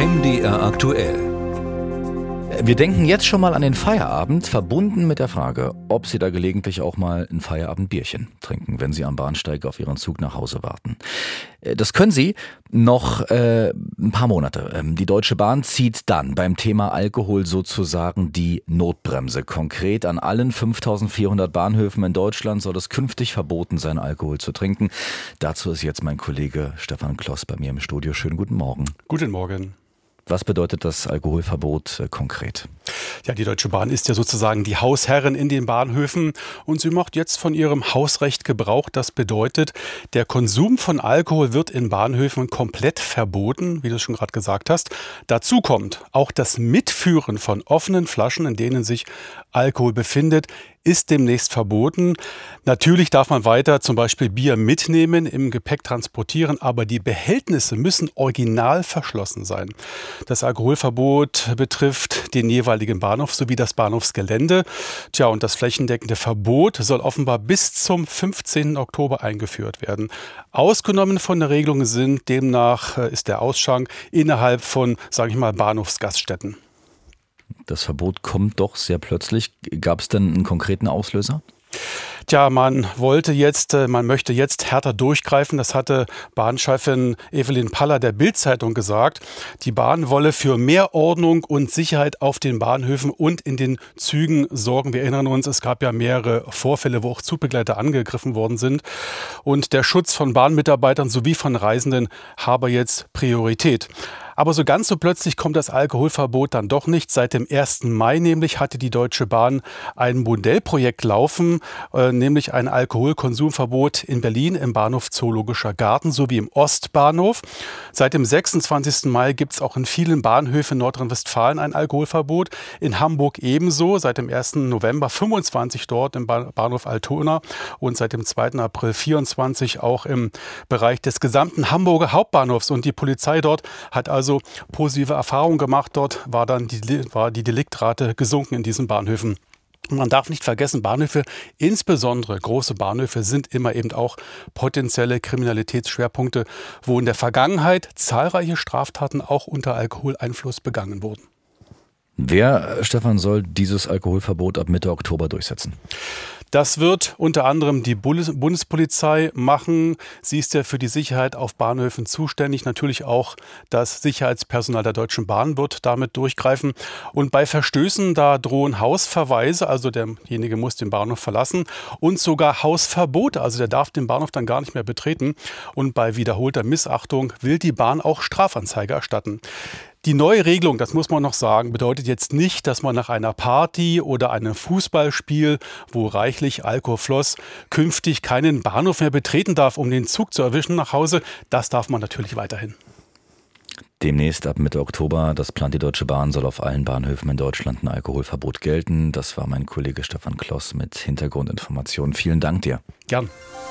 MDR aktuell. Wir denken jetzt schon mal an den Feierabend, verbunden mit der Frage, ob Sie da gelegentlich auch mal ein Feierabendbierchen trinken, wenn Sie am Bahnsteig auf Ihren Zug nach Hause warten. Das können Sie noch ein paar Monate. Die Deutsche Bahn zieht dann beim Thema Alkohol sozusagen die Notbremse. Konkret an allen 5400 Bahnhöfen in Deutschland soll es künftig verboten sein, Alkohol zu trinken. Dazu ist jetzt mein Kollege Stefan Kloss bei mir im Studio. Schönen guten Morgen. Guten Morgen. Was bedeutet das Alkoholverbot konkret? Ja, die Deutsche Bahn ist ja sozusagen die Hausherrin in den Bahnhöfen und sie macht jetzt von ihrem Hausrecht Gebrauch. Das bedeutet, der Konsum von Alkohol wird in Bahnhöfen komplett verboten, wie du schon gerade gesagt hast. Dazu kommt auch das Mitführen von offenen Flaschen, in denen sich Alkohol befindet, ist demnächst verboten. Natürlich darf man weiter zum Beispiel Bier mitnehmen, im Gepäck transportieren, aber die Behältnisse müssen original verschlossen sein. Das Alkoholverbot betrifft den jeweiligen Bahnhof sowie das Bahnhofsgelände. Tja, und das flächendeckende Verbot soll offenbar bis zum 15. Oktober eingeführt werden. Ausgenommen von der Regelung sind demnach ist der Ausschank innerhalb von, sage ich mal, Bahnhofsgaststätten. Das Verbot kommt doch sehr plötzlich. Gab es denn einen konkreten Auslöser? Tja, man möchte jetzt härter durchgreifen. Das hatte Bahnchefin Evelyn Paller der Bild-Zeitung gesagt. Die Bahn wolle für mehr Ordnung und Sicherheit auf den Bahnhöfen und in den Zügen sorgen. Wir erinnern uns, es gab ja mehrere Vorfälle, wo auch Zugbegleiter angegriffen worden sind. Und der Schutz von Bahnmitarbeitern sowie von Reisenden habe jetzt Priorität. Aber so ganz so plötzlich kommt das Alkoholverbot dann doch nicht. Seit dem 1. Mai nämlich hatte die Deutsche Bahn ein Modellprojekt laufen, nämlich ein Alkoholkonsumverbot in Berlin im Bahnhof Zoologischer Garten sowie im Ostbahnhof. Seit dem 26. Mai gibt es auch in vielen Bahnhöfen in Nordrhein-Westfalen ein Alkoholverbot. In Hamburg ebenso, seit dem 1. November 25 dort im Bahnhof Altona und seit dem 2. April 24 auch im Bereich des gesamten Hamburger Hauptbahnhofs. Und die Polizei dort hat also positive Erfahrungen gemacht. Dort war die Deliktrate gesunken in diesen Bahnhöfen. Und man darf nicht vergessen, Bahnhöfe, insbesondere große Bahnhöfe, sind immer eben auch potenzielle Kriminalitätsschwerpunkte, wo in der Vergangenheit zahlreiche Straftaten auch unter Alkoholeinfluss begangen wurden. Wer, Stefan, soll dieses Alkoholverbot ab Mitte Oktober durchsetzen? Das wird unter anderem die Bundespolizei machen. Sie ist ja für die Sicherheit auf Bahnhöfen zuständig. Natürlich auch das Sicherheitspersonal der Deutschen Bahn wird damit durchgreifen. Und bei Verstößen, da drohen Hausverweise, also derjenige muss den Bahnhof verlassen, und sogar Hausverbote, also der darf den Bahnhof dann gar nicht mehr betreten. Und bei wiederholter Missachtung will die Bahn auch Strafanzeige erstatten. Die neue Regelung, das muss man noch sagen, bedeutet jetzt nicht, dass man nach einer Party oder einem Fußballspiel, wo reichlich Alkohol floss, künftig keinen Bahnhof mehr betreten darf, um den Zug zu erwischen nach Hause. Das darf man natürlich weiterhin. Demnächst ab Mitte Oktober, das plant die Deutsche Bahn, soll auf allen Bahnhöfen in Deutschland ein Alkoholverbot gelten. Das war mein Kollege Stefan Kloss mit Hintergrundinformationen. Vielen Dank dir. Gern.